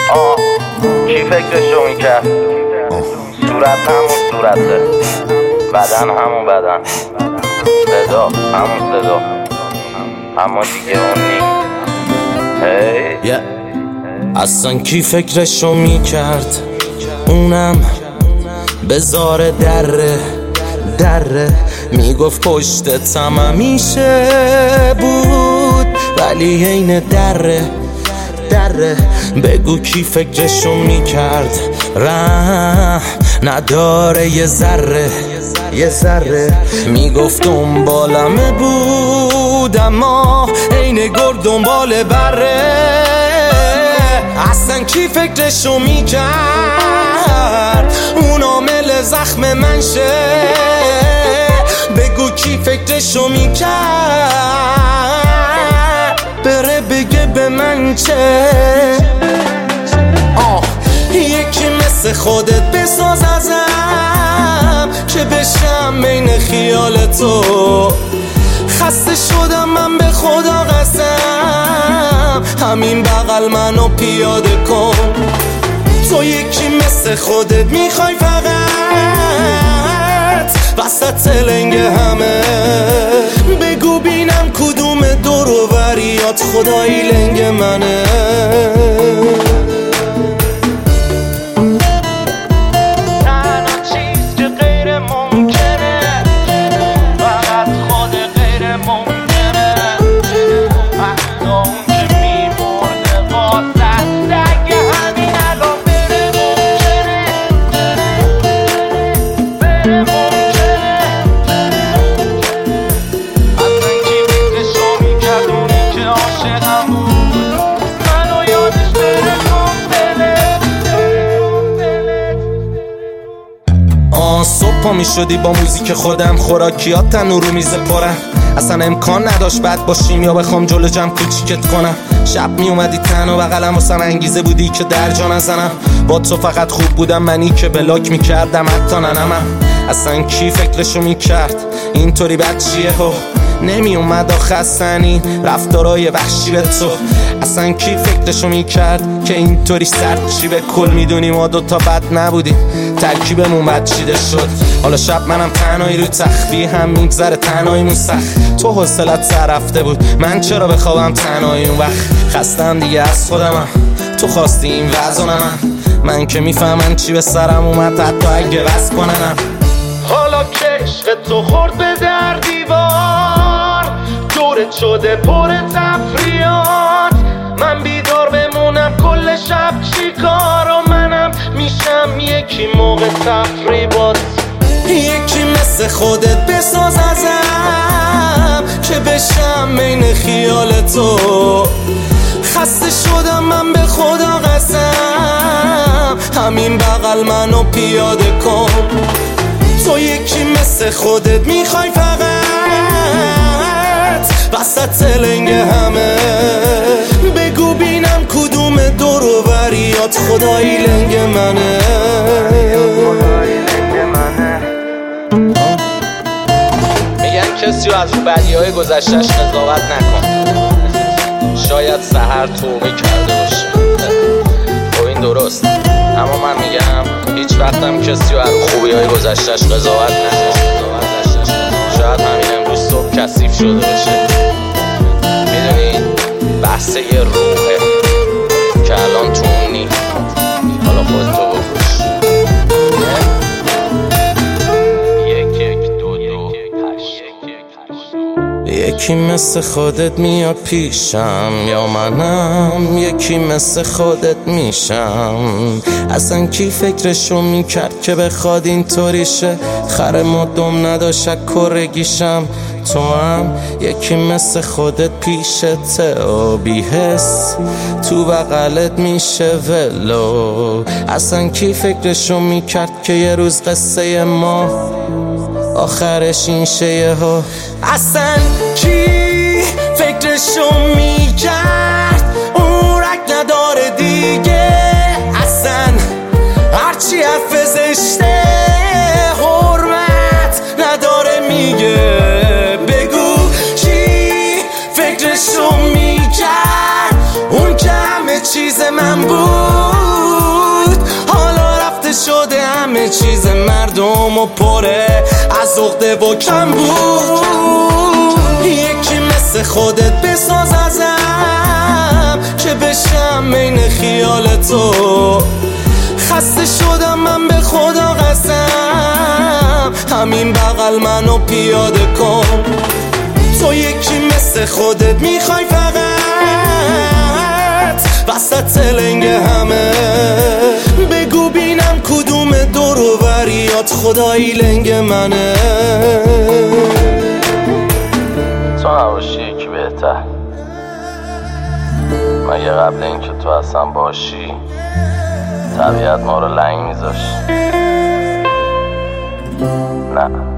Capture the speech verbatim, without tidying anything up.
آه کی فکرشو میکرد؟ صورت همون صورته، بدن همون بدن، صدا همون صدا، اما دیگه اون نیست. هی yeah. اصلا کی فکرشو میکرد؟ اونم بزار دره دره میگفت پشتتم همیشه بود، ولی عین دره دره. بگو کی فکرشو میکرد؟ ره نداره یه ذره یه ذره. میگفت دنبالمه بود اما عین گرد دنبال بره. اصلا کی فکرشو میکرد اون عامل زخم من شه؟ بگو کی فکرشو میکرد بره بگه به من چه؟ آه یکی مثل خودت بساز ازم که بشم بین خیال تو. خسته شدم من به خدا قسم، همین بغل منو پیاده کن. تو یکی مثل خودت میخوای فقط وسط لنگ همه. بگو بینم کدوم دور و بریات خدایی لنگ منه. صبح پا می شدی با موزیک خودم، خوراکیات تنور رو میز پرم. اصلا امکان نداشت بد باشیم یا بخوام جلو جمع کوچیکت کنم. شب می اومدی تنها بغلم واسم انگیزه بودی که در جا نزنم. با تو فقط خوب بودم، منی که بلاک می کردم حتی ننمم. اصلا کی فکرشو می کرد اینطوری بچیه ها نمی اومد آخستنی رفتارای وحشی به تو. اصلا کی فکرشو میکرد که اینطوری سرد چی؟ به کل میدونی ما دوتا بد نبودیم، ترکیبمون بد چیده شد. حالا شب منم تنهایی رو تخفی هم میگذره تنهاییمون سخت. تو حوصلت سر رفته بود، من چرا بخوابم تنهایی اون وقت؟ خستم دیگه از خودمم، تو خواستی این وضع من. من که میفهمم چی به سرم اومد حتی اگه بس کننم. حالا که عشق تو خورد به در دیوار، دورت شده پر تفریات. من بیدار بمونم کل شب چی کار؟ و منم میشم یکی موقع تفریبات. یکی مثل خودت بساز ازم که بشم بین خیال تو. خسته شدم من به خدا قسم، همین بغل منو پیاده کن. تو یکی مثل خودت میخوای فقط وسط لنگ همه. بگو بینم کدوم دور و بریات خدایی لنگ منه. میگن کسی رو از رو بدیهای گذشتش قضاوت نکن، شاید سحر توبه کرده باشه. خب این درست، اما من میگم هیچ وقتم کسی رو از رو خوبیهای گذشتش قضاوت نکن. شاید همین امروز صبح کثیف شده باشه. میدونی بحث یه روحه که الان تو اون نی. حالا خودتو بکش. یک یک دو دو هشت. یکی مثل خودت میاد پیشم یا منم یکی مثل خودت میشم. اصلا کی فکرشو میکرد که بخواد اینطوری شه؟ خر مدام نداشت کرگیشم. تو هم یکی مثل خودت پیشته و بی حس تو بغلت میشه ولو. اصلا کی فکرشو میکرد که یه روز قصه ما آخرش این شه ها؟ اصلا کی فکرشو میکرد اون رک نداره دیگه؟ اصلا هرچی حرف زشته حرمت نداره میگه. بگو کی فکرشو میکرد اون که همه چیز من بود؟ همه چیز مردم و پره از عقده و کم بود. یکی مثل خودت بساز ازم که بشم بین خیال تو. خسته شدم من به خدا قسم، همین بغل منو پیاده کن. تو یکی مثل خودت میخوای فقط وسط لنگ همه. بگو بینم کدوم دور و بریات خدایی لنگ منه. تو نباشی یکی بهتر، مگه قبل اینکه تو اصلا باشی طبیعت ما رو لنگ میذاشت؟ نه